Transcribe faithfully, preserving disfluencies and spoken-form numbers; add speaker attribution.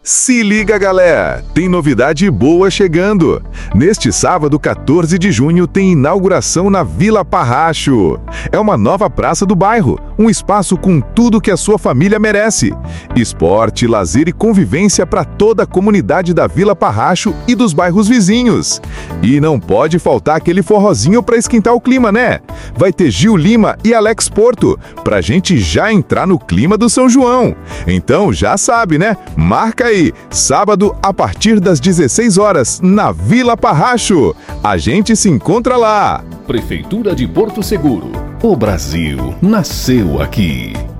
Speaker 1: Se liga, galera! Tem novidade boa chegando! Neste sábado, quatorze de junho, tem inauguração na Vila Parracho. É uma nova praça do bairro, um espaço com tudo que a sua família merece. Esporte, lazer e convivência para toda a comunidade da Vila Parracho e dos bairros vizinhos. E não pode faltar aquele forrozinho para esquentar o clima, né? Vai ter Gil Lima e Alex Porto, pra gente já entrar no clima do São João. Então já sabe, né? Marca aí! Sábado, a partir das dezesseis horas, na Vila Parracho. A gente se encontra lá.
Speaker 2: Prefeitura de Porto Seguro. O Brasil nasceu aqui.